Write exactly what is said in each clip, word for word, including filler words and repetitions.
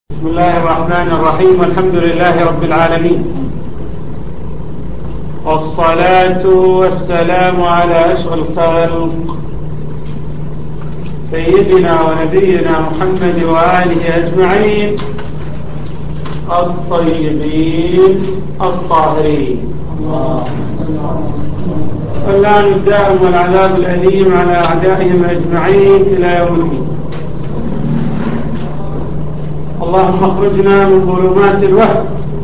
بسم الله الرحمن الرحيم. الحمد لله رب العالمين، والصلاة والسلام على أشرف الخلق سيدنا ونبينا محمد وآله أجمعين الطيبين الطاهرين. واللعن الدائم والعذاب الأليم على أعدائهم أجمعين إلى يوم الدين. اللهم اخرجنا من ظلمات الوهم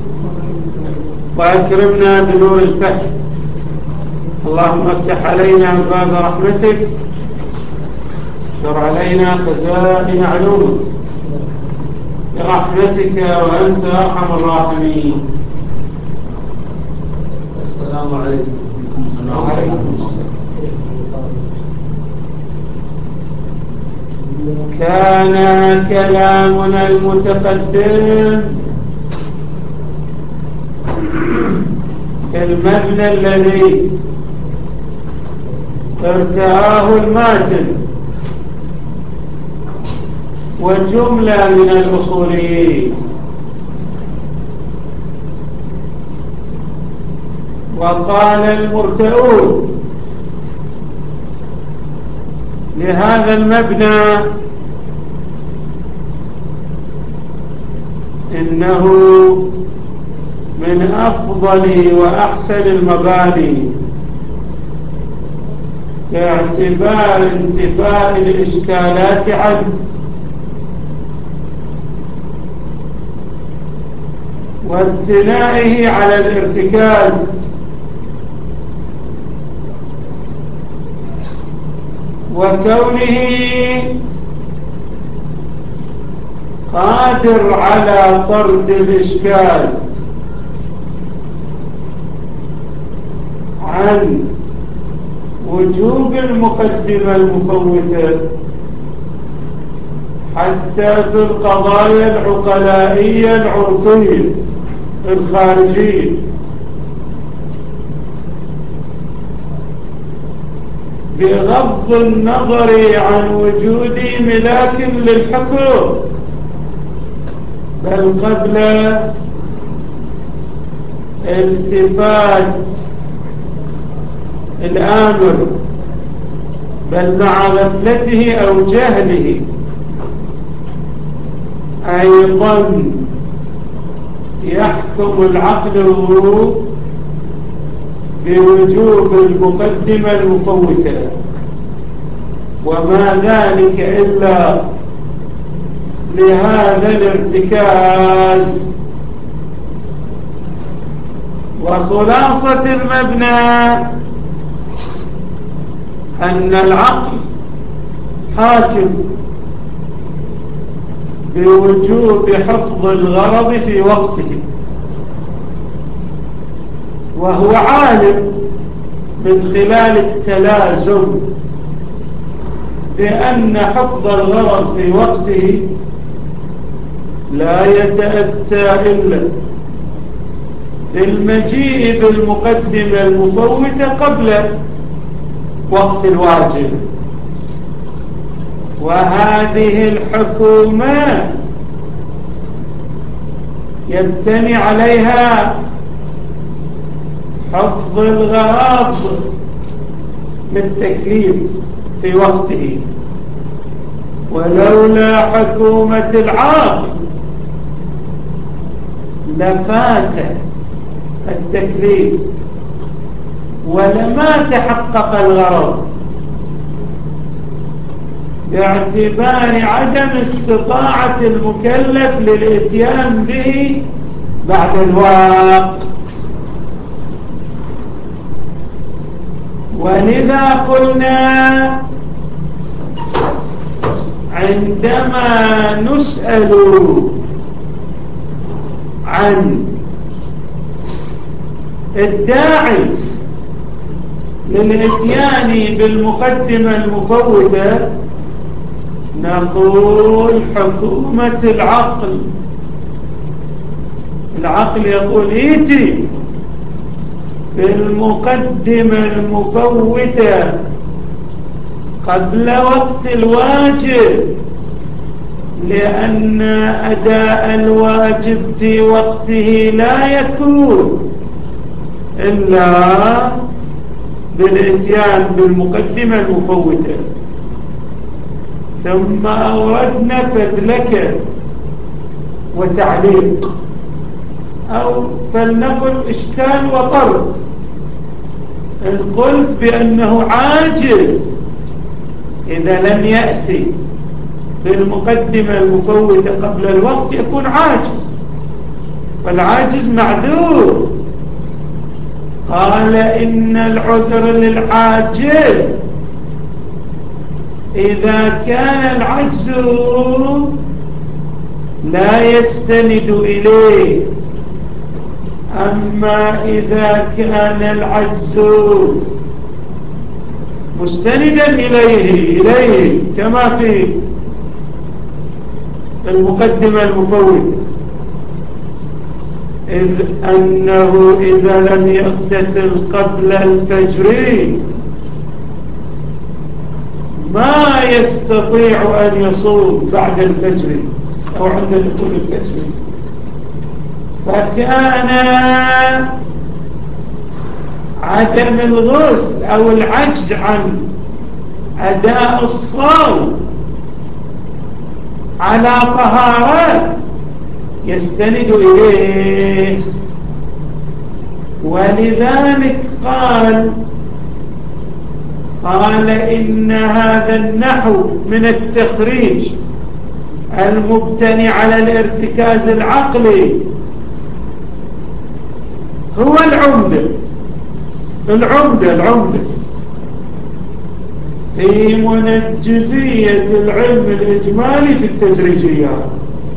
وأكرمنا بنور الفتح. اللهم افتح علينا باب رحمتك، اشر علينا خزائن علومك برحمتك وأنت أرحم الراحمين. السلام عليكم. وعليكم السلام. كان كلامنا المتقدم في المبنى الذي ارتآه الماتن وجملة من الأصوليين، وقال المرتؤون لهذا المبنى إنه من أفضل وأحسن المباني باعتبار انتفاء الإشكالات عنه وامتنائه على الارتكاز وكونه قادر على طرد الإشكال عن وجوب المقدمة المفوتة حتى في القضايا العقلائية العرفية الخارجية، بغض النظر عن وجود ملاك للحكم، بل قبل التفات الآمر، بل مع غفلته أو جهله أيضا يحكم العقل بوجوب المقدمة المفوتة، وما ذلك إلا لهذا الارتكاز. وخلاصة المبنى أن العقل حاكم بوجوب حفظ الغرض في وقته، وهو عالم من خلال التلازم بأن حفظ الغرض في وقته لا يتأتى إلا بالمجيء بالمقدمة المفوتة قبل وقت الواجب. وهذه الحكومة يبتني عليها حفظ الغرض بالتكليف في وقته، ولولا حكومة العاقل لفات التكليف ولما تحقق الغرض، باعتبار عدم استطاعة المكلف للإتيان به بعد الوقت. ولذا قلنا عندما نسأل عن الداعي للإتيان بالمقدمة المفوتة نقول حكومة العقل. العقل يقول ائتي بالمقدمة المفوتة قبل وقت الواجب لأن أداء الواجب في وقته لا يكون إلا بالإتيان بالمقدمة المفوتة. ثم أوردنا فدلكة وتعليق، أو فلنقل إشكال وطرد. إن قلت بأنه عاجز إذا لم يأتي بالمقدمة المفوتة قبل الوقت يكون عاجز، والعاجز معذور. قال إن العذر للعاجز إذا كان العجز لا يستند إليه، أما إذا كان العجز مستندا إليه إليه كما في المقدمة المفوتة، إذ أنه إذا لم يغتسل قبل الفجر ما يستطيع أن يصوم بعد الفجر أو عند دخول الفجر، فكان عدم الغسل أو العجز عن أداء الصوم على طهارة يستند إليه. ولذلك قال قال إن هذا النحو من التخريج المبتني على الارتكاز العقلي هو العمدة العمدة العمدة في منجزية العلم الإجمالي في التدريجيات،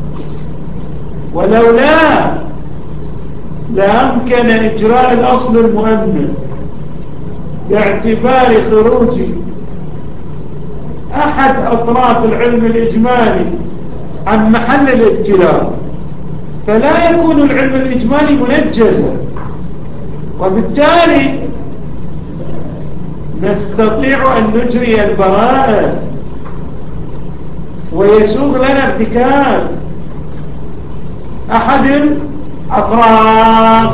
ولولا لأمكن إجراء الأصل المؤمن باعتبار خروج أحد أطراف العلم الإجمالي عن محل الابتلاء، فلا يكون العلم الإجمالي منجزا، وبالتالي نستطيع أن نجري البراءة ويسوغ لنا ارتكاب أحد الأطراف.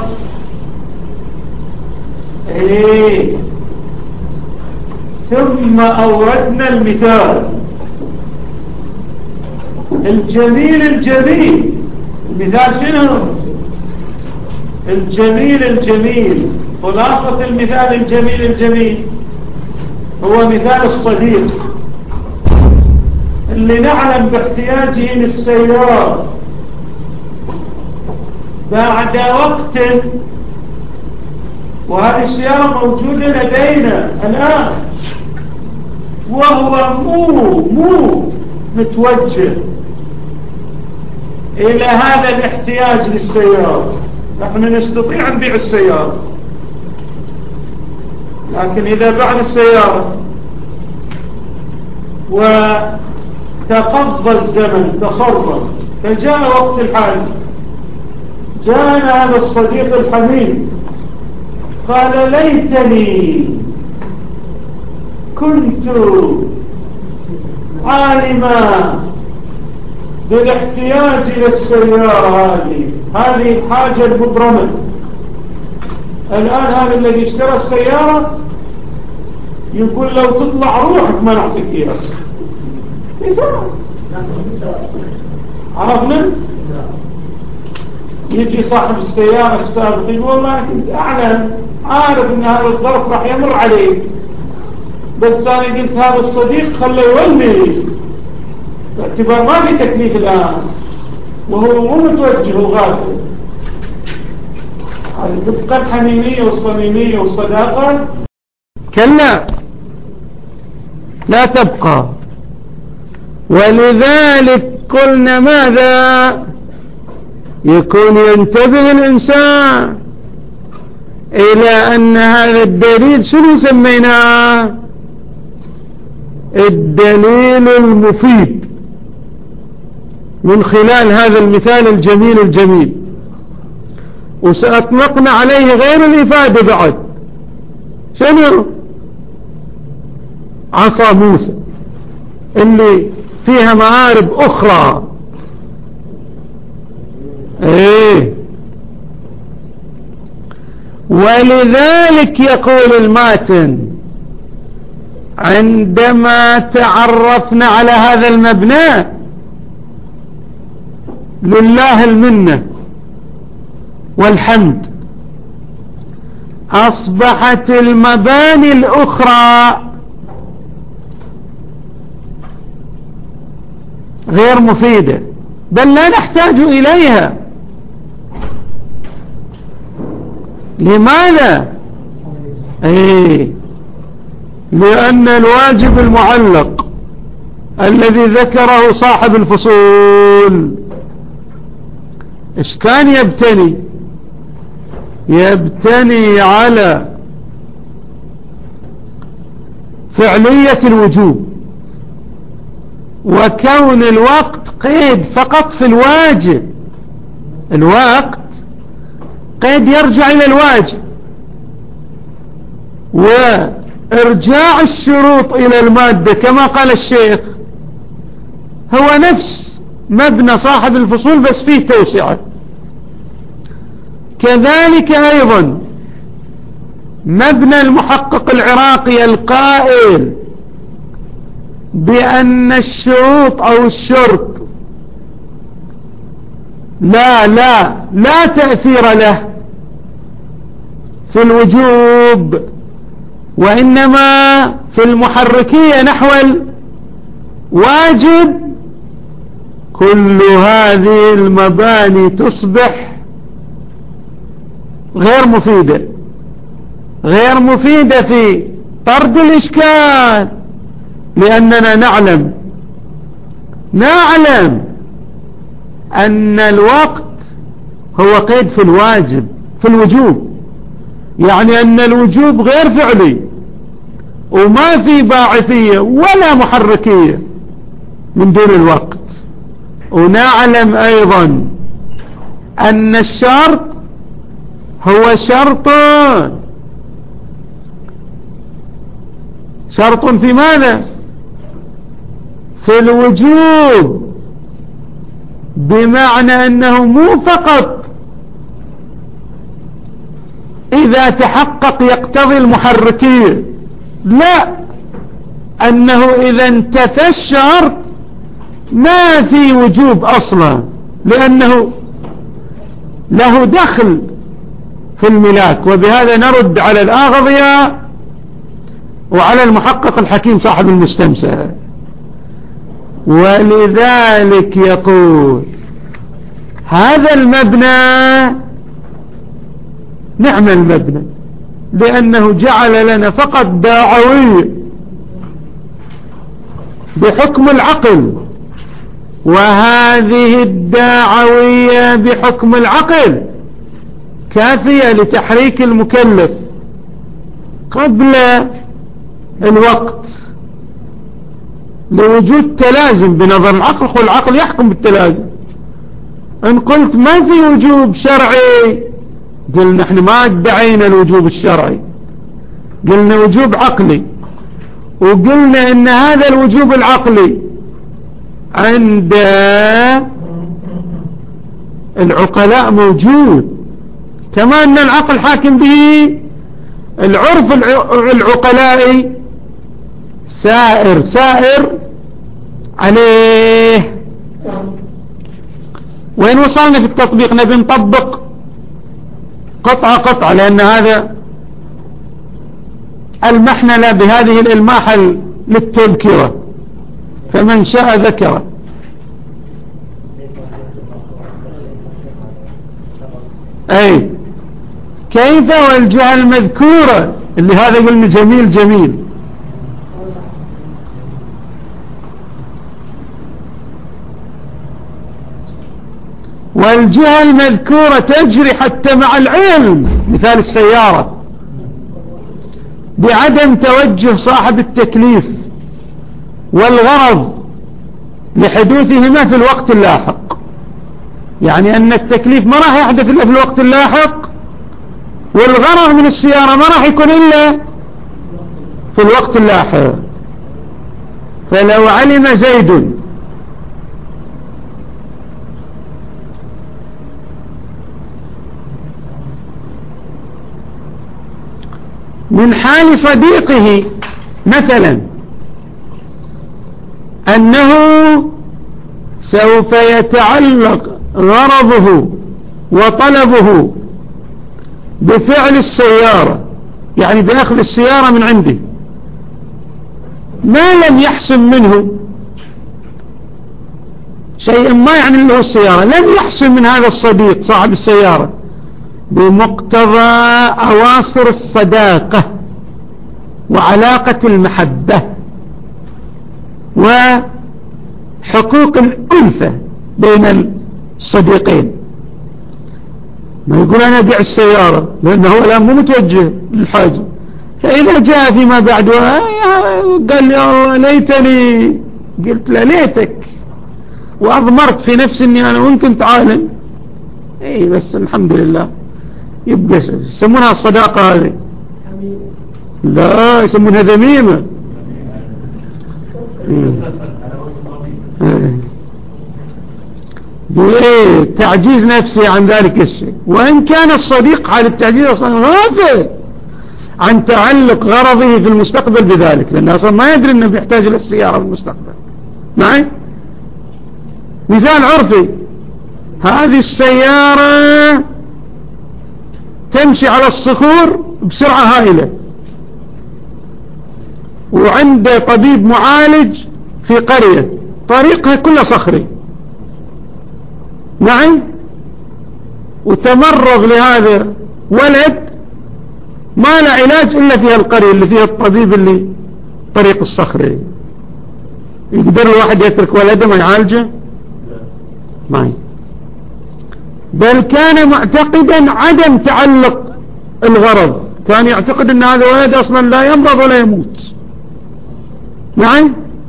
إيه. ثم أوردنا المثال الجميل الجميل. المثال شنو؟ الجميل الجميل. خلاصة المثال الجميل الجميل هو مثال الصديق اللي نعلم باحتياجه للسيارة بعد وقت، وهذه السيارة موجودة لدينا الآن، وهو مو مو متوجه إلى هذا الاحتياج للسيارة. نحن نستطيع أن نبيع السيارة، لكن إذا بعد السيارة وتقضى الزمن تصرف فجاء وقت الحاجة، جاءنا هذا الصديق الحميد قال ليتني كنت عالما بالاحتياج إلى السيارة هذه هذه الحاجة المبرمة. الآن هذا الذي اشترى السيارة يقول لو تطلع روحك ما نعطيك إياها. عرفنا؟ يجي صاحب السيارة السابق يقول والله كنت أعلم عارف أن هذا الظرف راح يمر عليك، بس أنا قلت هذا الصديق خليه يولي باعتبار ما في تكليف الآن وهو مو متوجه وغافل. هذه تبقى الحميمية والصميمية والصداقة؟ كلا لا تبقى. ولذلك قلنا ماذا؟ يكون ينتبه الإنسان إلى أن هذا الدليل شنو سميناه؟ الدليل المفيد، من خلال هذا المثال الجميل الجميل. وسأطلقنا عليه غير الإفادة بعد. شنو؟ عصا موسى اللي فيها مآرب أخرى. إيه ولذلك يقول الماتن عندما تعرفنا على هذا المبنى لله المنة والحمد أصبحت المباني الأخرى غير مفيدة، بل لا نحتاج إليها. لماذا؟ ايه لأن الواجب المعلق الذي ذكره صاحب الفصول ايش كان يبتني؟ يبتني على فعلية الوجوب، وكون الوقت قيد فقط في الواجب. الوقت قيد يرجع إلى الواجب، وإرجاع الشروط إلى المادة كما قال الشيخ هو نفس مبنى صاحب الفصول بس فيه توسعة. كذلك أيضا مبنى المحقق العراقي القائل بأن الشروط أو الشرط لا لا لا تأثير له في الوجوب، وإنما في المحركية نحو الواجب. كل هذه المباني تصبح غير مفيدة، غير مفيدة في طرد الإشكال، لأننا نعلم نعلم أن الوقت هو قيد في الواجب في الوجوب، يعني أن الوجوب غير فعلي وما في باعثية ولا محركية من دون الوقت. ونعلم أيضا أن الشرط هو شرط شرط في ماذا؟ في الوجوب، بمعنى أنه مو فقط إذا تحقق يقتضي المحركية، لا، أنه إذا انتفى الشرط ما في وجوب أصلا، لأنه له دخل في الملاك. وبهذا نرد على الآغضية وعلى المحقق الحكيم صاحب المستمسك. ولذلك يقول هذا المبنى نعم المبنى، لأنه جعل لنا فقط داعوية بحكم العقل، وهذه الداعوية بحكم العقل كافية لتحريك المكلف قبل الوقت لوجود تلازم بنظر العقل، والعقل يحكم بالتلازم. ان قلت ما في وجوب شرعي، قلنا احنا ما ادعينا الوجوب الشرعي، قلنا وجوب عقلي، وقلنا ان هذا الوجوب العقلي عند العقلاء موجود، كما ان العقل حاكم به العرف العقلائي سائر سائر عليه. وين وصلنا في التطبيق؟ نبي نطبق قطعة قطعة، لأن هذا المحنة بهذه الإلماحة للتذكرة، فمن شاء ذكره. أي كيف والجهة المذكورة اللي هذا قلنا جميل جميل. والجهة المذكورة تجري حتى مع العلم، مثال السيارة، بعدم توجه صاحب التكليف والغرض لحدوثهما في الوقت اللاحق، يعني أن التكليف ما راح يحدث إلا في الوقت اللاحق، والغرض من السيارة ما راح يكون إلا في الوقت اللاحق. فلو علم زيد من حال صديقه مثلا أنه سوف يتعلق غرضه وطلبه بفعل السيارة، يعني بأخذ السيارة من عنده، ما لم يحسن منه شيء ما يعني له السيارة، لم يحسن من هذا الصديق صاحب السيارة بمقتضى أواصر الصداقة وعلاقة المحبة وحقوق الألفة بين الصديقين. ما يقول أنا أبيع السيارة لأنه هو الآن مو متوجه للحاجة، فإذا جاء فيما بعد قال لي الله ليتني، قلت له ليتك، وأضمرت في نفسي أني أنا وإن كنت عالم. إيه بس الحمد لله يبقى يسمونها الصداقة هذه، لا يسمونها ذميمة. إيه تعجيز نفسي عن ذلك الشيء، وإن كان الصديق حال التعجيز أصلا غافل عن تعلق غرضه في المستقبل بذلك، لأنه أصلا ما يدري أنه بيحتاج إلى السيارة في المستقبل. معي مثال عرفي، هذه السيارة تمشي على الصخور بسرعة هائلة، وعنده طبيب معالج في قرية طريقها كلها صخري، معي، وتمرض لهذا ولد ما له علاج إلا فيها القرية اللي فيها الطبيب اللي طريق الصخري. يقدر الواحد يترك ولده ما يعالجه؟ معي. بل كان معتقدا عدم تعلق الغرض، كان يعتقد ان هذا ولد اصلا لا يمرض ولا يموت. معي.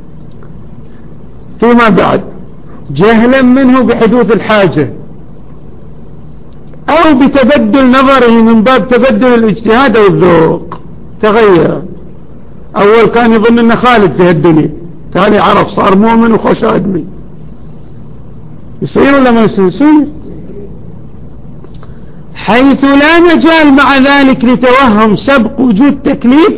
فيما بعد جهلا منه بحدوث الحاجة او بتبدل نظره من باب تبدل الاجتهاد او الذوق، تغير. اول كان يظن ان خالد في الدنيا، ثاني عرف صار مؤمن وخش ادمي. يصير ولا ما يصير؟ يصير. حيث لا مجال مع ذلك لتوهم سبق وجود تكليف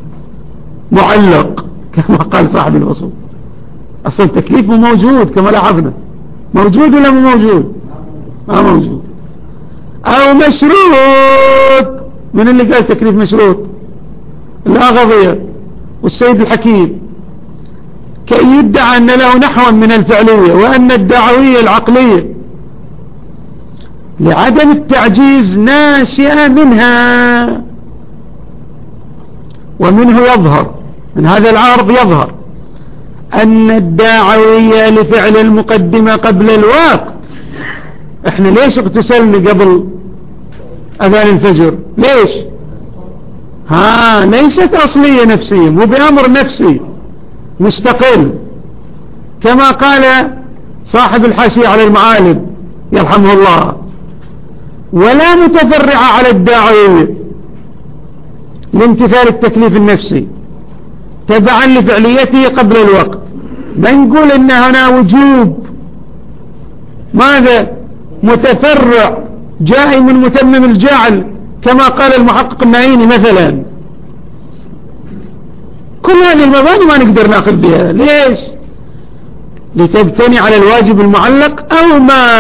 معلق كما قال صاحب الوصول. اصلا التكليف مو موجود كما لاحظنا، موجود ولا مو موجود؟ ما موجود. او مشروط، من اللي قال تكليف مشروط؟ الأغضية والسيد الحكيم، كي يدعى أن له نحوا من الفعلية وأن الدعوية العقلية لعدم التعجيز ناشئة منها. ومنه يظهر، من هذا العرض يظهر أن الدعوية لفعل المقدمة قبل الوقت. احنا ليش اغتسلنا قبل أذان الفجر؟ ليش؟ ها ليست أصلية نفسية، مو بأمر نفسي مستقل، كما قال صاحب الحاشية على المعالم يرحمه الله، ولا متفرعة على الداعية لامتثال التكليف النفسي تبعا لفعليته قبل الوقت. ما نقول ان هنا وجوب ماذا متفرع جاء من متمم الجعل كما قال المحقق النعيني مثلا. كل هذه المباني ما نقدر ناخذ بها. ليش؟ لتبتني على الواجب المعلق او ما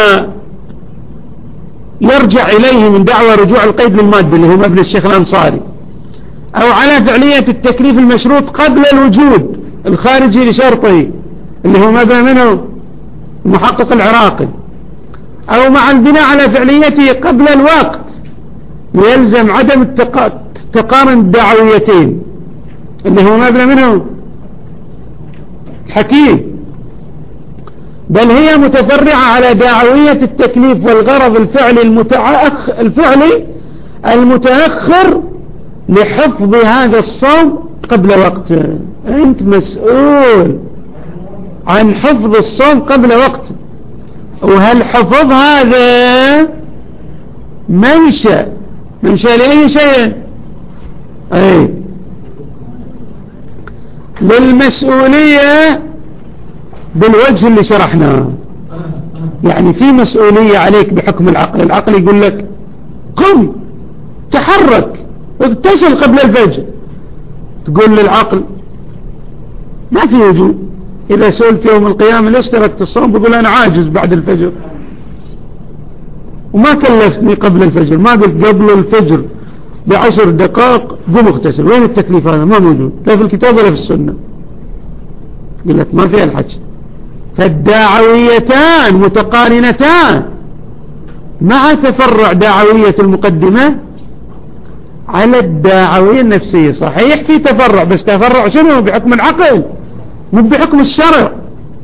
يرجع اليه من دعوى رجوع القيد للمادة اللي هو مبنى الشيخ الانصاري، او على فعلية التكليف المشروط قبل الوجود الخارجي لشرطه اللي هو مبنى منه المحقق العراقي، او مع البناء على فعليته قبل الوقت يلزم عدم تقارن الدعويتين اللي هو مبنى منه الحكيم، بل هي متفرعة على دعوية التكليف والغرض الفعلي المتأخ الفعلي المتأخر لحفظ هذا الصوم قبل وقته. أنت مسؤول عن حفظ الصوم قبل وقته، وهل حفظ هذا منشأ منشأ لأي شيء؟ أي للمسؤولية بالوجه اللي شرحناه. يعني في مسؤولية عليك بحكم العقل، العقل يقول لك قم تحرك اغتسل قبل الفجر، تقول للعقل ما في وجوب. إذا سئلت يوم القيامة ليش تركت الصوم بقول أنا عاجز بعد الفجر وما كلفتني قبل الفجر، ما قلت قبل الفجر بعشر دقائق قم اغتسل. وين التكليف هذا؟ ما موجود لا في الكتاب ولا في السنة. قلت ما فيها الحج. فالدعويتان متقارنتان مع تفرع دعوية المقدمة على الدعوية النفسية. صحيح في تفرع، بس تفرع شنو؟ بحكم العقل مو بحكم الشرع.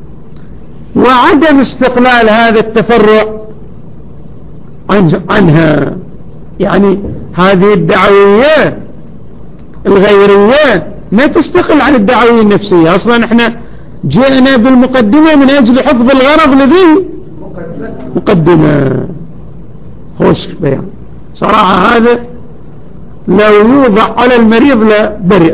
وعدم استقلال هذا التفرع عنها، يعني هذه الدعوية الغيرية ما تستقل عن الدعوية النفسية. أصلا احنا جئنا بالمقدمة من أجل حفظ الغرض لذي مقدمة. خوش بيان صراحة، هذا لو يوضع على المريض لا برئ.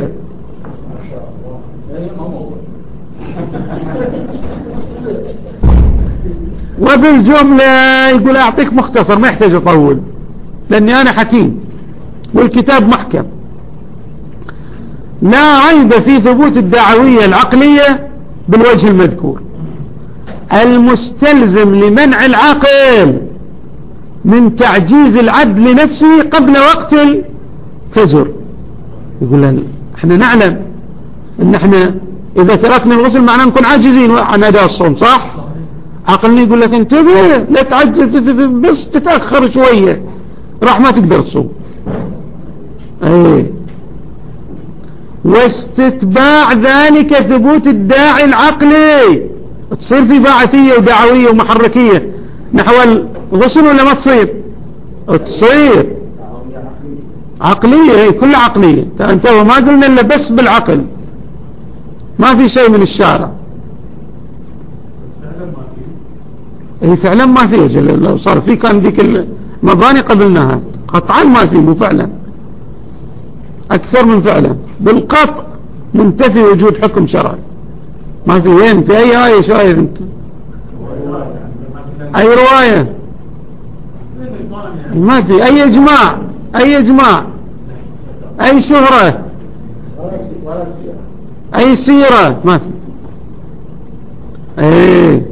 وبالجملة يقول أعطيك مختصر ما يحتاج أطول لأني أنا حكيم والكتاب محكم. لا عيب في ثبوت الدعوية العقلية بالوجه المذكور المستلزم لمنع العقل من تعجيز العبد لنفسه قبل وقت الفجر. يقول احنا نعلم ان احنا اذا تركنا الغسل معناه نكون عاجزين عن اداء الصوم، صح؟ عقلنا يقول لك انتبه لا تعجز بس تتأخر شوية راح ما تقدر تصوم. ايه واستتباع ذلك ثبوت الداعي العقلي. تصير في باعثية ودعوية ومحركية نحو الغسل ولا ما تصير؟ تصير عقلية. هي كل عقلية. انتبه ما قلنا إلا بس بالعقل، ما في شيء من الشارع. هي فعلا ما فيه جل. لو صار في كان ذيك المباني قبلناها قطعا ما فيه، مو فعلا أكثر من فعلا بالقطع منتفي وجود حكم شرعي. ما في. وين في أي آية شايف أنت؟ أي رواية؟ ما في. أي إجماع؟ أي إجماع؟ أي شهرة؟ أي سيرة؟ ما في. ايه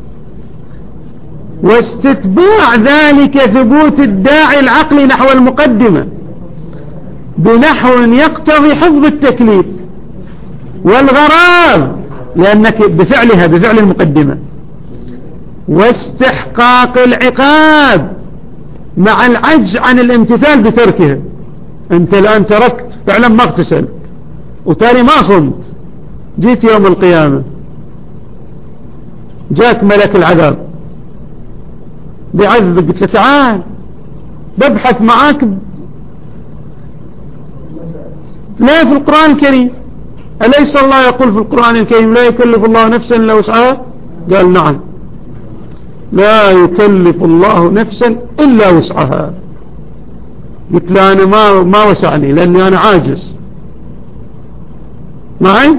واستتباع ذلك ثبوت الداعي العقلي نحو المقدمة بنحو يقتضي حفظ التكليف والغرض لأنك بفعلها بفعل المقدمة، واستحقاق العقاب مع العجز عن الامتثال بتركها. انت الآن تركت فعلا ما اغتسلت وتاري ما صمت، جيت يوم القيامة جاك ملك العذاب بعذبك، قلت له تعال ببحث معاك لا في القرآن الكريم. أليس الله يقول في القرآن الكريم لا يكلف الله نفسا إلا وسعها؟ قال نعم لا يكلف الله نفسا إلا وسعها. قلت له أنا ما, ما وسعني لأني أنا عاجز. معي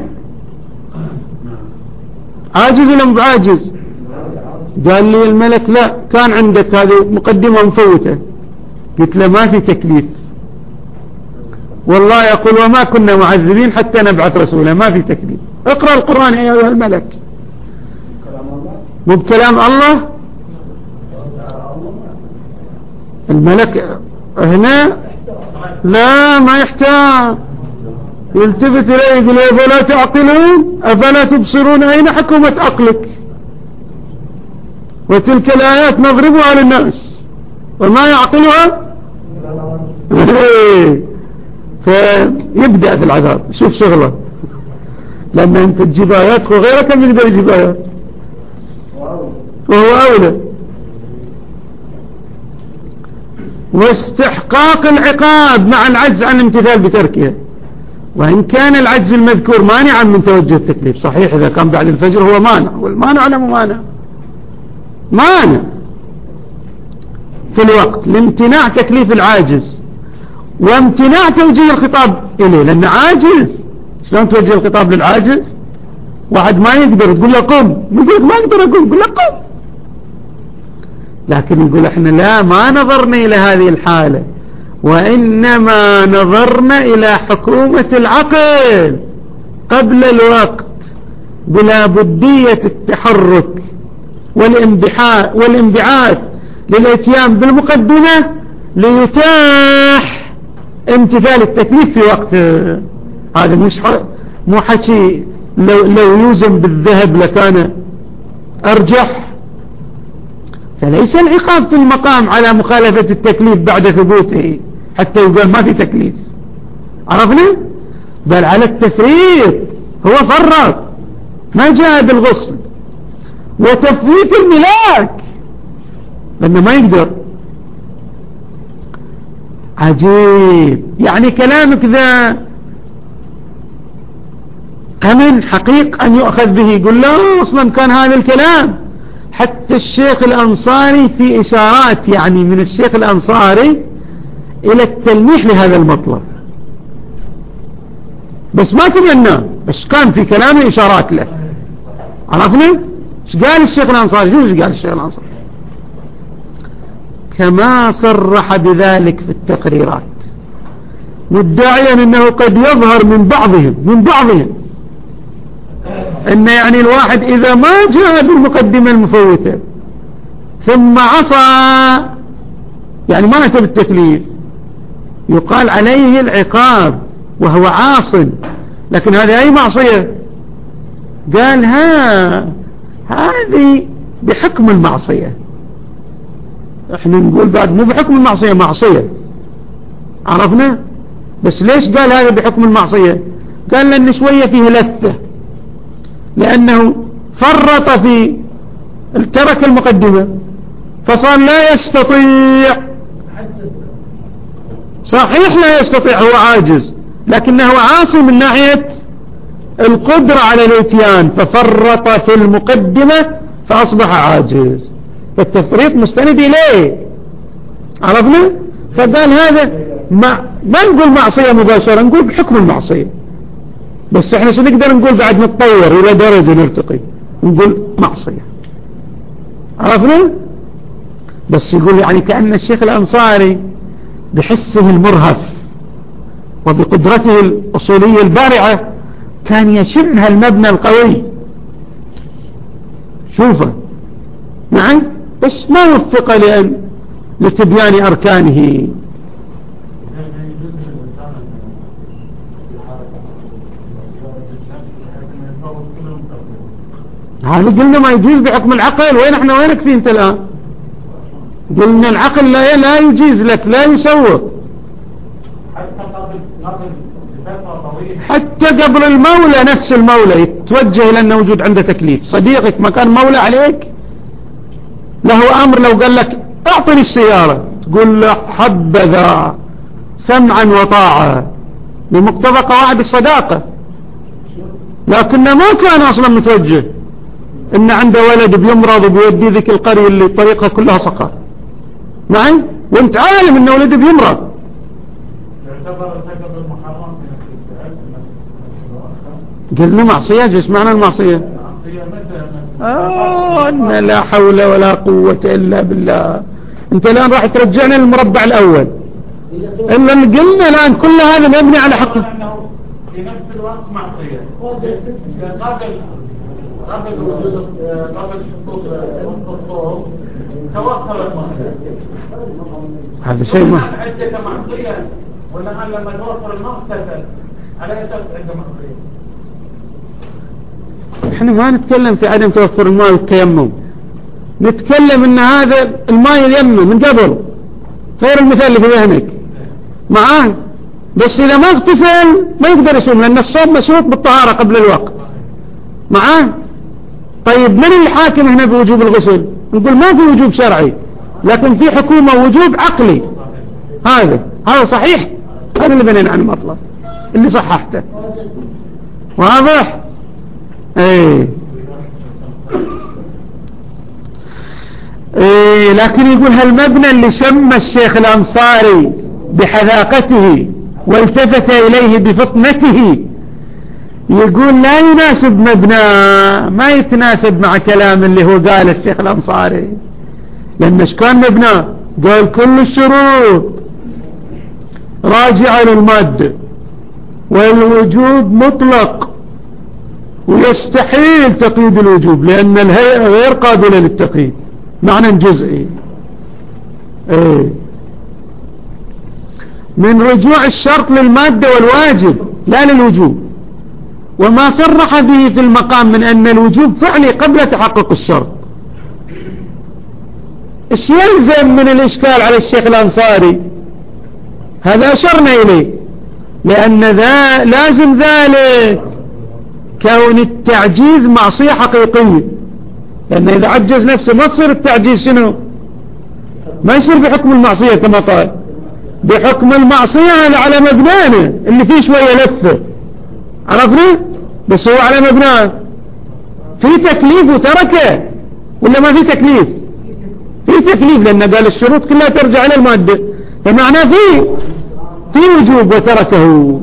عاجز ولا بعاجز؟ قال لي الملك لا كان عندك هذه مقدمة مفوتة. قلت له ما في تكليف، والله يقول وما كنا معذبين حتى نبعث رسولا. ما في تكليف. اقرأ القرآن يا أيها الملك. مو بكلام الله. الملك هنا لا ما يحتاج، يلتفت إليه يقول أفلا تعقلون أفلا تبصرون أين حكمت عقلك؟ وتلك الآيات نضربها للناس وما يعقلها. فيبدأ في العذاب. شوف شغله، لأن أنت تجيب آيات وغيرك من يقدر يجيب آيات وهو أولى. واستحقاق العقاب مع العجز عن الامتثال بتركها، وإن كان العجز المذكور مانعا من توجه التكليف. صحيح إذا كان بعد الفجر هو مانع، والمانع لا مانع مانع في الوقت لامتناع تكليف العاجز وامتناع توجيه الخطاب إليه، لأنه عاجز. شلون توجه الخطاب للعاجز؟ واحد ما يقدر تقول له قم، يقول ما أقدر أقوم، يقول له قم. لكن يقول احنا لا ما نظرنا إلى هذه الحالة وإنما نظرنا إلى حكومة العقل قبل الوقت بلا بدية التحرك والانبعاث للاتيان بالمقدمة ليتاح امتثال التكليف في وقت. هذا مش مو حكي لو, لو يوزن بالذهب لكان أرجح. فليس العقاب في المقام على مخالفة التكليف بعد ثبوته حتى يقول ما في تكليف، عرفنا؟ بل على التفريط، هو فرط ما جاء بالغسل وتفويت الملاك لأنه ما يقدر. عجيب، يعني كلامك ذا أمن حقيق أن يؤخذ به. يقول لا، أصلا كان هذا الكلام حتى الشيخ الأنصاري في إشارات يعني من الشيخ الأنصاري إلى التلميح لهذا المطلب، بس ما تمناه، بس كان في كلامه إشارات له. عرفنا ايش قال الشيخ الأنصاري؟ شو قال الشيخ الأنصاري؟ كما صرح بذلك في التقريرات، مدعيا أنه قد يظهر من بعضهم من بعضهم أن يعني الواحد إذا ما جاء بالمقدمة المفوتة ثم عصى يعني ما أتى بالتكليف يقال عليه العقاب وهو عاص. لكن هذه أي معصية؟ قال ها هذه بحكم المعصية. احنا نقول بعد مو بحكم المعصية، معصية، عرفنا؟ بس ليش قال هذا بحكم المعصية؟ قال لأن شوية فيه لثة، لأنه فرط في ترك المقدمة فصار لا يستطيع. صحيح لا يستطيع، هو عاجز، لكنه عاصي من ناحية القدرة على الاتيان، ففرط في المقدمة فأصبح عاجز، فالتفريط مستند إليه، عرفنا؟ فقال هذا ما, ما نقول معصية مباشرة، نقول بحكم المعصية، بس احنا شو نقدر نقول بعد نتطور إلى درجة نرتقي نقول معصية، عرفنا؟ بس يقول يعني كأن الشيخ الأنصاري بحسه المرهف وبقدرته الأصولية البارعة كان يشم هالمبنى القوي، شوفه نعم، بس ما وفق لأن لتبيان أركانه. هذا قلنا ما يجوز بحكم العقل. وين احنا وينك فيه انت الآن؟ قلنا العقل لا لا يجيز لك، لا يسوق حتى قبل المولى نفس المولى يتوجه إلى أن وجود عنده تكليف. صديقك ما كان مولى عليك له أمر، لو قال لك اعطني السيارة تقول له حبذا سمعا وطاعة بمقتضى قواعد الصداقة، لكنه ما كان أصلا متوجه إن عنده ولد بيمرض وبيودي ذيك القرية اللي طريقها كلها صقر معي، وانت عالم إن ولده بيمرض. قلنا معصية، جس معنى المعصية؟ آه أن لا حول ولا قوة إلا بالله. انت الآن راح ترجعنا للمربع الأول، إلا اللي قلنا الآن كل هذا مبني على حق في نفس الوقت معصية. قبل قبل وجود قبل حصول الصوم توخر المعصية، هذا شيء ما عدة معصية، ولا لما توفر المغسل على أساس عدة معصية. احنا ما نتكلم في عدم توفر الماء والتيمم، نتكلم ان هذا الماء ييمم من قبل، غير المثال اللي في ذهنك معاه، بس اذا ما اغتسل ما يقدر يصوم لان الصوم مشروط بالطهارة قبل الوقت معاه. طيب من الحاكم هنا بوجوب الغسل؟ نقول ما في وجوب شرعي، لكن في حكومة وجوب عقلي. هذا هذا صحيح، هذا اللي بنينا عن المطلب اللي صححته، واضح؟ ايه ايه لكن يقول هالمبنى اللي شم الشيخ الأنصاري بحذاقته والتفت إليه بفطنته، يقول لا يناسب مبنى، ما يتناسب مع كلام اللي هو قال الشيخ الأنصاري، لأن ايش كان مبنى؟ قال كل الشروط راجعة للمادة، والوجوب مطلق ويستحيل تقييد الوجوب لأن الهيئة غير قابلة للتقييد معنى جزئي. ايه من رجوع الشرط للمادة والواجب لا للوجوب، وما صرح به في المقام من أن الوجوب فعلي قبل تحقق الشرط. ايش يلزم من الإشكال على الشيخ الأنصاري؟ هذا أشرنا إليه، لأن ذا لازم ذلك كون التعجيز معصية حقيقية، لأن إذا عجز نفسه ما تصير التعجيز شنو؟ ما يصير بحكم المعصية كما قال، بحكم المعصية هذا على مبنانه اللي فيه شوية لفة، عرفنا؟ بس هو على مبناه في تكليف وتركه ولا ما في تكليف؟ في تكليف، لأن قال الشروط كلها ترجع إلى المادة، فمعناه في في وجوب وتركه.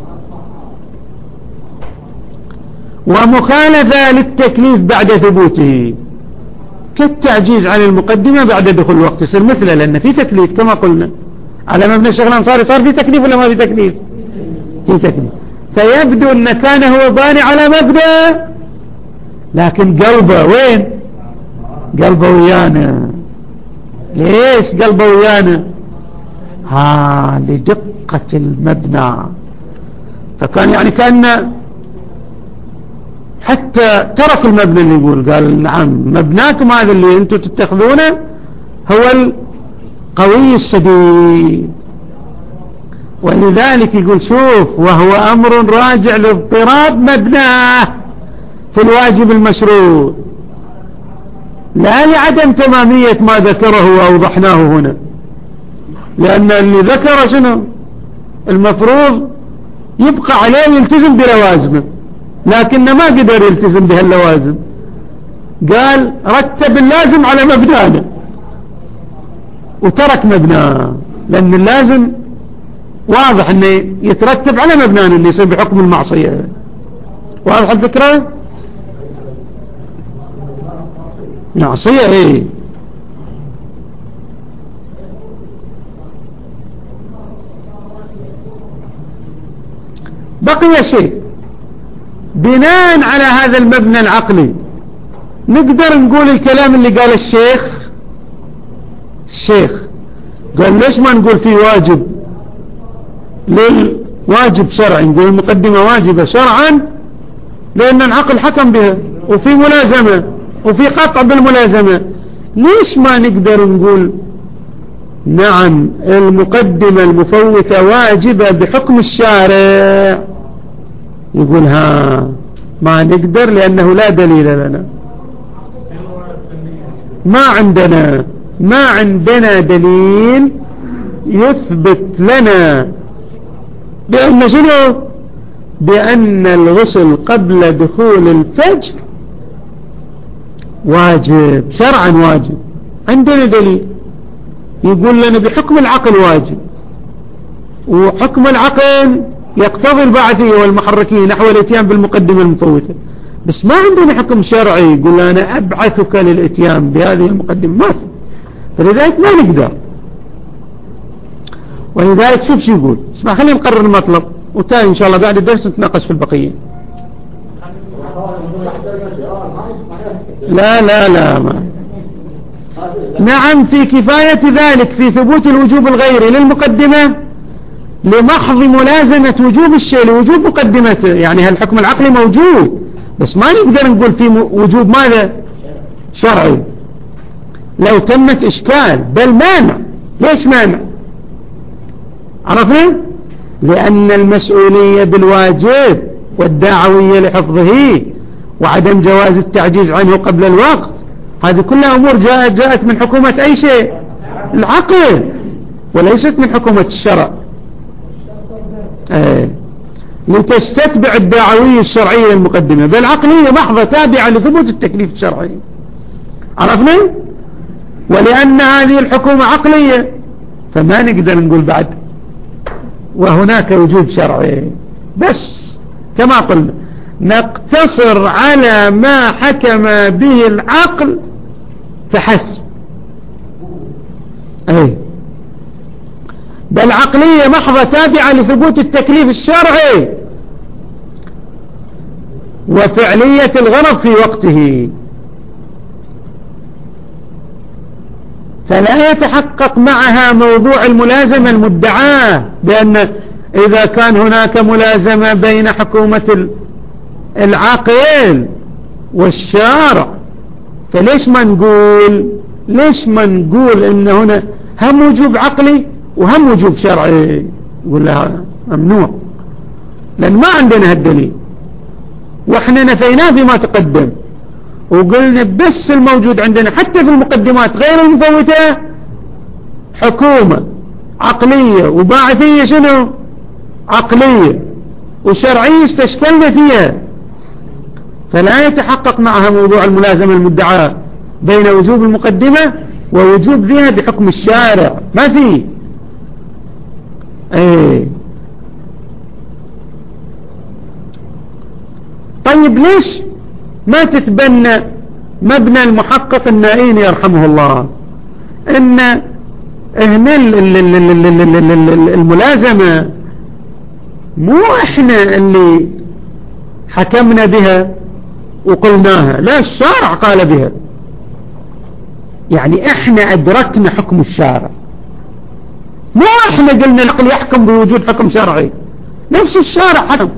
ومخالفة للتكليف بعد ثبوته كالتعجيز عن المقدمة بعد دخول الوقت، يصير مثله لأن في تكليف كما قلنا على مبنى الشيخ الأنصاري. صار في تكليف ولا ما في تكليف؟ في تكليف. فيبدو أن كان هو باني على مبنى، لكن قلبه وين؟ قلبه ويانا. ليش قلبه ويانا؟ ها لدقة المبنى. فكان يعني كان حتى ترك المبنى اللي يقول، قال نعم مبناكم هذا اللي انتم تتخذونه هو القوي الشديد. ولذلك يقول شوف وهو أمر راجع لاضطراب مبناه في الواجب المشروع لا لعدم تمامية ما ذكره وأوضحناه هنا، لأن اللي ذكر شنو المفروض يبقى عليه يلتزم بلوازمه، لكن ما قدر يلتزم بهاللوازم، قال رتب اللازم على مبنانا وترك مبناه، لأن اللازم واضح انه يترتب على مبنانا اللي يصير بحكم المعصية. واضح الفكرة؟ معصية ايه. بقي شيء بناء على هذا المبنى العقلي نقدر نقول الكلام اللي قال الشيخ. الشيخ قال ليش ما نقول فيه واجب للواجب شرعي، نقول المقدمة واجبة شرعا لأن العقل حكم بها وفي ملازمة وفي قطع بالملازمة. ليش ما نقدر نقول نعم المقدمة المفوتة واجبة بحكم الشارع؟ يقول ها ما نقدر لأنه لا دليل لنا، ما عندنا ما عندنا دليل يثبت لنا بأن شنو؟ بأن الغسل قبل دخول الفجر واجب شرعا واجب. عندنا دليل يقول لنا بحكم العقل واجب، وحكم العقل يقتضي البعثية والمحركية نحو الاتيان بالمقدمة المفوتة، بس ما عندنا حكم شرعي يقول أنا أبعثك للاتيان بهذه المقدمة، ما في. فلذلك ما نقدر. ولذلك شوف شو يقول. اسمع خلينا نقرر المطلب وتالي إن شاء الله بعد الدرس نتناقش في البقية. لا لا لا ما. نعم في كفاية ذلك في ثبوت الوجوب الغيري للمقدمة لمحض ملازمة وجوب الشيء لوجوب مقدمته، يعني هالحكم العقلي موجود بس ما نقدر نقول في وجوب ماذا شرعي لو تمت إشكال بل مانع. ليش مانع؟ عرفنا؟ لأن المسؤولية بالواجب والدعوية لحفظه وعدم جواز التعجيز عنه قبل الوقت هذه كلها أمور جاءت, جاءت من حكومة أي شيء العقل وليست من حكومة الشرع. آه. لتستتبع الدعوية الشرعية للمقدمة بل عقلية محضة تابعة لثبوت التكليف الشرعي. عرفنا؟ ولأن هذه الحكومة عقلية فما نقدر نقول بعد وهناك وجود شرعي، بس كما قلنا نقتصر على ما حكم به العقل فحسب. أي بل عقلية محضة تابعة لثبوت التكليف الشرعي وفعلية الغرض في وقته، فلا يتحقق معها موضوع الملازمة المدعاة، بأن إذا كان هناك ملازمة بين حكومة العاقل والشارع فليش ما نقول ليش ما نقول إن هنا هم وجوب عقلي وهم وجوب شرعي؟ يقول لها ممنوع، لأن ما عندنا هالدليل، وإحنا نفيناه فيما تقدم وقلنا بس الموجود عندنا حتى في المقدمات غير المفوتة حكومة عقلية وباعثية شنو عقلية وشرعية استشكلنا فيها، فلا يتحقق معها موضوع الملازمة المدعاة بين وجوب المقدمة ووجوب ذها بحكم الشارع، ما في. ايه طيب ليش ما تتبنى مبنى المحقق النائين يرحمه الله ان هنا الملازمة مو احنا اللي حكمنا بها وقلناها، لا الشارع قال بها، يعني احنا ادركنا حكم الشارع، مو احنا قلنا العقل يحكم بوجود حكم شرعي، نفس الشارع حكم.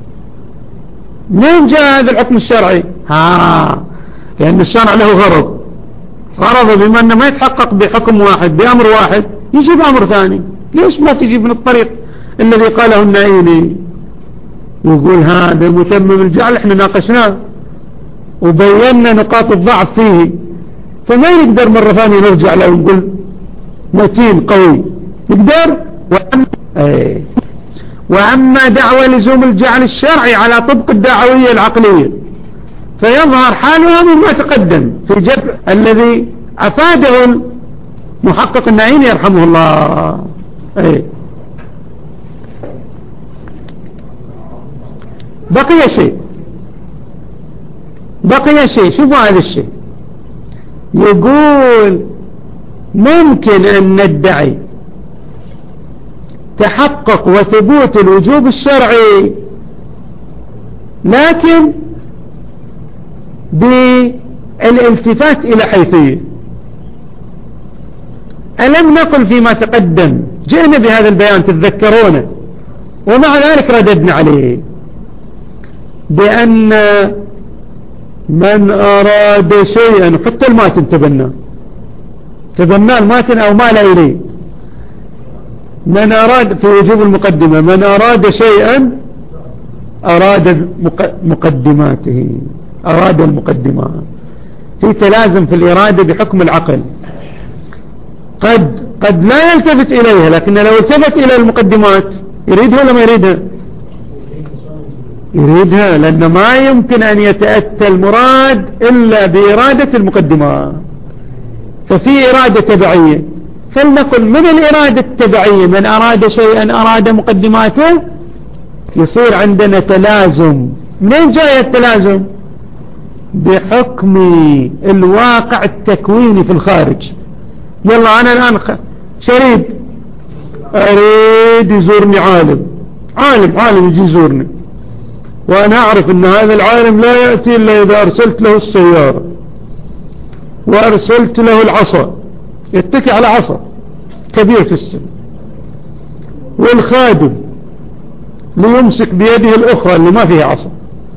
منين جاء هذا الحكم الشرعي؟ ها لأن الشرع له غرض، غرضه بما أنه ما يتحقق بحكم واحد بأمر واحد يجي بأمر ثاني. ليش ما تجي من الطريق الذي قاله النائيني ويقول هذا متمم الجعل احنا ناقشناه وبينا نقاط الضعف فيه، فما يقدر مرة ثانية نرجع له ونقول متين قوي، يقدر. وأما, ايه وأما دعوى لزوم الجعل الشرعي على طبق الدعوية العقلية فيظهر حالها مما تقدم في جبر الذي أفاده المحقق النائين يرحمه الله. ايه بقي شيء بقي شيء شوفوا هذا الشيء، يقول ممكن أن ندعي تحقق وثبوت الوجوب الشرعي لكن بالالتفات إلى حيثية. ألم نقل فيما تقدم جئنا بهذا البيان تتذكرونه ومع ذلك رددنا عليه بأن من أراد شيئا حتى الماتن تبناه تبناه الماتن أو ما لا يريد، من أراد في وجوب المقدمة من أراد شيئا أراد مقدماته، أراد المقدمات، في تلازم في الإرادة بحكم العقل، قد قد لا يلتفت إليها لكن لو التفت إلى المقدمات يريدها ولا ما يريدها؟ يريدها، لأن ما يمكن أن يتأتى المراد إلا بإرادة المقدمات، ففي إرادة تبعية. فلنقل من الإرادة التبعية من أراد شيئا أراد مقدماته، يصير عندنا تلازم. منين جاء التلازم؟ بحكم الواقع التكويني في الخارج. يلا أنا الآن شريد أريد يزورني عالم عالم عالم يجي يزورني، وأنا أعرف أن هذا العالم لا يأتي إلا إذا أرسلت له السيارة وأرسلت له العصا، يتكي على عصا كبير في السن، والخادم ليمسك بيده الأخرى اللي ما فيها عصا.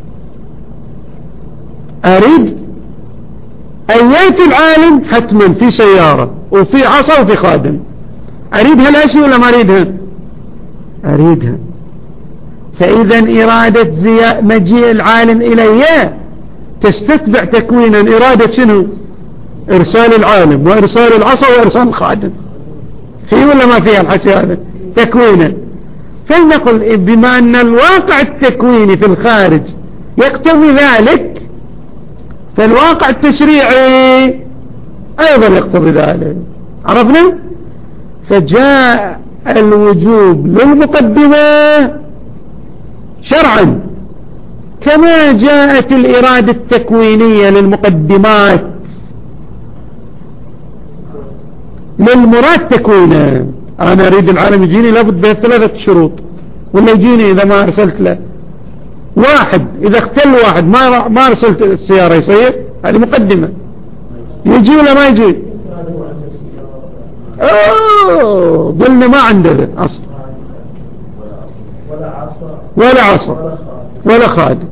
أريد أن يأتي العالم حتما في سيارة وفي عصا وفي خادم. أريدها الأشياء ولا ما أريدها؟ أريدها. فإذا إرادة زياء مجيء العالم إليه تستتبع تكوينا إرادة شنو؟ إرسال العالم وإرسال العصا وإرسال الخادم. فيه ولا ما فيها الحكي هذا؟ تكوينا. فلنقل بما أن الواقع التكويني في الخارج يقتضي ذلك، فالواقع التشريعي أيضا يقتضي ذلك. عرفنا؟ فجاء الوجوب للمقدمة شرعا كما جاءت الإرادة التكوينية للمقدمات للمراد تكوينا. أنا أريد العالم يجيني لابد به ثلاثة شروط، ولا يجيني إذا ما أرسلت له. واحد إذا اختل واحد ما ما أرسلت السيارة يصير، هذه مقدمة. يجي ولا ما يجي؟ أوه قلنا ما عنده أصل ولا عصا ولا خادم.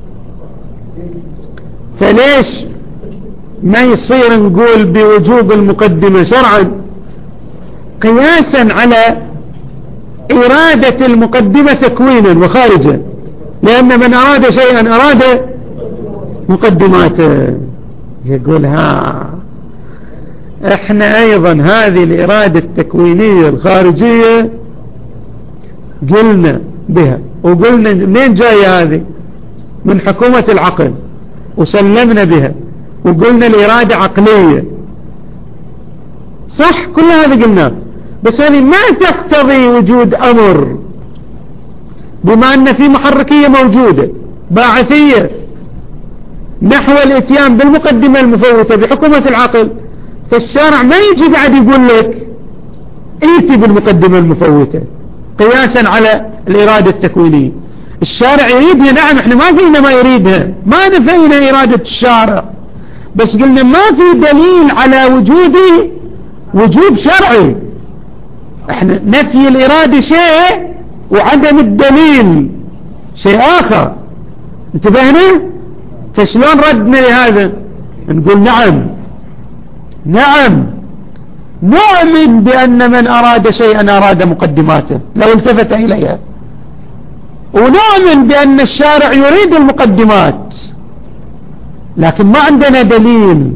فليش ما يصير نقول بوجوب المقدمة شرعا قياسا على إرادة المقدمة تكوينا وخارجا؟ لأن من أراد شيئا أراد مقدماته. يقول ها احنا أيضا هذه الإرادة التكوينية الخارجية قلنا بها، وقلنا منين جاية هذه؟ من حكومة العقل، وسلمنا بها وقلنا الإرادة عقلية. صح كل هذا قلناه، بس هذه ما تقتضي وجود أمر، بما أن في محركية موجودة باعثية نحو الاتيان بالمقدمة المفوتة بحكومة العقل. فالشارع ما يجي بعد يقول لك ائتي بالمقدمة المفوتة قياسا على الإرادة التكوينية. الشارع يريدها، نعم، احنا ما قلنا ما يريدها، ما نفينا إرادة الشارع، بس قلنا ما في دليل على وجود وجوب شرعي. احنا نفي الإرادة شيء وعدم الدليل شيء آخر، انتبهنا؟ فشلون ردنا لهذا؟ نقول نعم نعم نؤمن بأن من أراد شيئا أراد مقدماته لو التفت إليها، ونؤمن بأن الشارع يريد المقدمات، لكن ما عندنا دليل.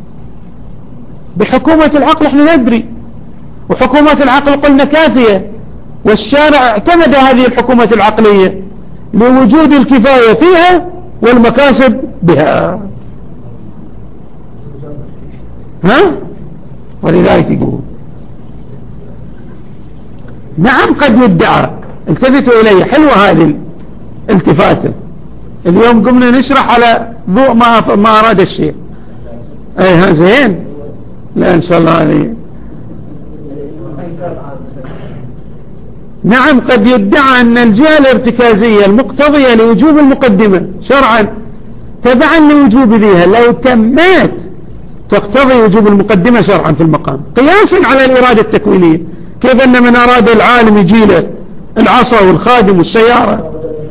بحكومة العقل احنا ندري، وحكومة العقل قلنا كافية، والشارع اعتمد هذه الحكومة العقلية لوجود الكفاية فيها والمكاسب بها. ها؟ ولذلك يقول نعم قد يدعى. التفتوا إلي، حلوة هذه الالتفاتة. اليوم قمنا نشرح على ضوء ما, ما أراد الشيء. اي ها زين، لا إن شاء الله عليه. نعم قد يدعى أن الجهة الارتكازية المقتضية لوجوب المقدمة شرعا تبعا لوجوب ذيها لو تمت تقتضي وجوب المقدمة شرعا في المقام، قياسا على الإرادة التكوينية. كيف أن من أراد العالم يجي له العصا والخادم والسيارة،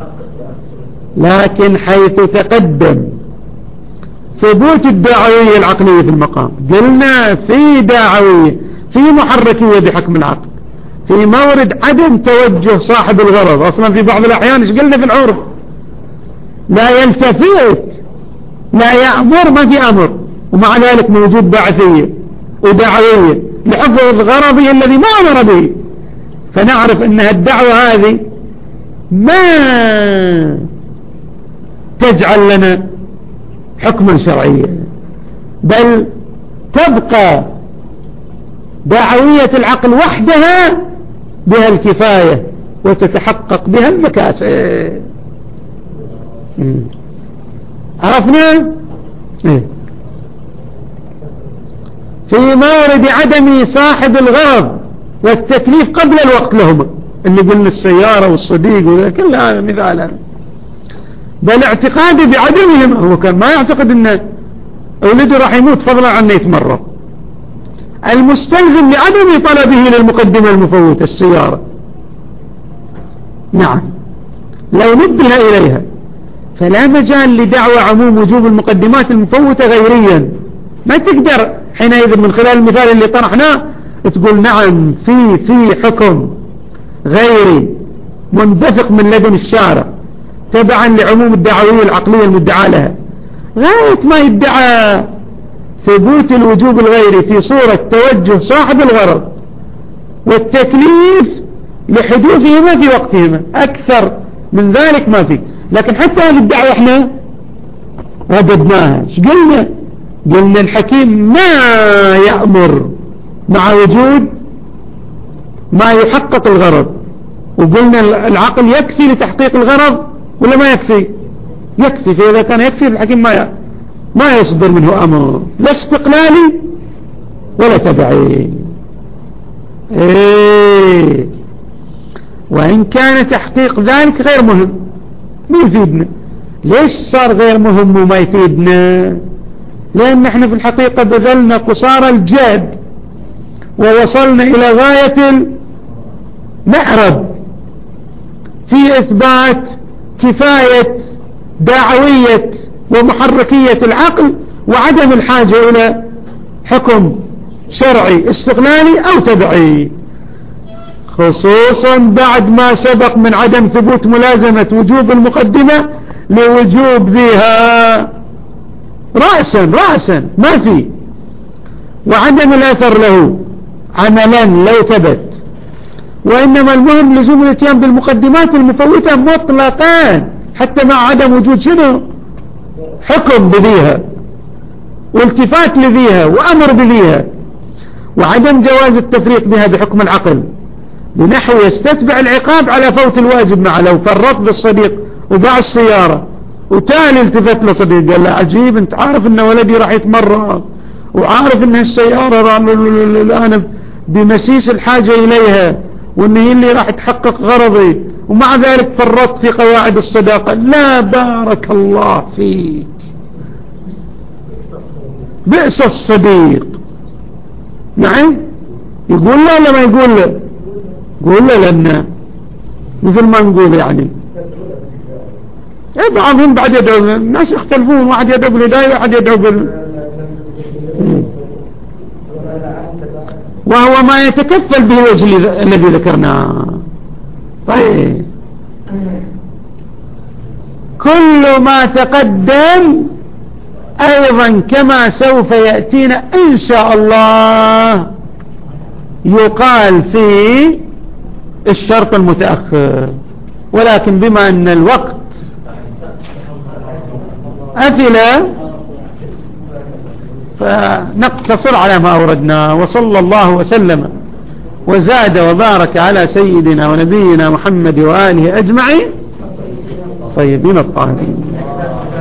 لكن حيث تقدم ثبوت الداعوية العقلية في المقام، قلنا في داعوية في محركية بحكم العقل، في مورد عدم توجه صاحب الغرض. أصلا في بعض الأحيان ايش قلنا في العرف؟ لا يلتفت، لا يأمر، ما في أمر، ومع ذلك موجود باعثية ودعوية لحفظ غرضه الذي ما أمر به. فنعرف أن الدعوة هذه ما تجعل لنا حكما شرعيا، بل تبقى دعوية العقل وحدها بها الكفاية وتتحقق بها المكاسب. عرفنا؟ في مورد عدم صاحب الغرض والتكليف قبل الوقت لهما، اللي قلنا السيارة والصديق وكل هذا مثالا، بل اعتقاده بعدمهم. هو كان ما يعتقد ان أولده راح يموت فضلا عن يتمرض، المستلزم لعدم طلبه للمقدمة المفوتة السيارة. نعم لو نبه إليها فلا مجال لدعوى عموم وجوب المقدمات المفوتة غيريا. ما تقدر حينئذ من خلال المثال اللي طرحناه تقول نعم في في حكم غيري منبثق من لدن الشارع تبعا لعموم الدعوية العقلية المدعى لها، غاية ما يدعى ثبوت الوجوب الغيري في صورة توجه صاحب الغرض والتكليف لحدوثهما في وقتهما. أكثر من ذلك ما في. لكن حتى هذه الدعوة احنا رددناها. ايش قلنا؟ قلنا الحكيم ما يأمر مع وجود ما يحقق الغرض، وقلنا العقل يكفي لتحقيق الغرض ولا ما يكفي؟ يكفي. فإذا كان يكفي الحكيم ما ما يصدر منه أمر لا استقلالي ولا تبعي. ايه وإن كان تحقيق ذلك غير مهم ما يفيدنا. ليش صار غير مهم وما يفيدنا؟ لأن احنا في الحقيقة بذلنا قصارى الجهد ووصلنا إلى غاية المعرض في إثبات كفاية داعوية ومحركية العقل وعدم الحاجة إلى حكم شرعي استقلالي أو تبعي، خصوصا بعد ما سبق من عدم ثبوت ملازمة وجوب المقدمة لوجوب ذيها رأسا رأسا ما في، وعدم الأثر له عملا لو ثبت. وإنما المهم لزوم الاتيان بالمقدمات المفوتة مطلقا حتى مع عدم وجود شنو حكم بذيها والتفات لذيها وأمر بذيها، وعدم جواز التفريق بها بحكم العقل بنحو يستتبع العقاب على فوت الواجب. مع لو فرط بالصديق وباع السيارة وتالي التفت لصديق قال له عجيب انت عارف ان ولدي راح يتمرض وعارف ان السيارة الآن بمسيس الحاجة إليها وان هي اللي راح تحقق غرضي، ومع ذلك فرطت في قواعد الصداقة. لا بارك الله فيك، بئس الصديق. نعم يقول لا ولا ما يقول له؟ يقول له لأنه مثل ما نقول يعني بعضهم بعد يدعو الناس يختلفون، واحد يدعو بالهداية واحد يدعو بال وهو ما يتكفل به الوجه الذي ذكرناه. طيب كل ما تقدم أيضا كما سوف يأتينا إن شاء الله يقال في الشرط المتأخر، ولكن بما أن الوقت أفل فنقتصر على ما أوردنا. وصلى الله وسلم وزاد وبارك على سيدنا ونبينا محمد وآله أجمعين طيبين الطاهرين.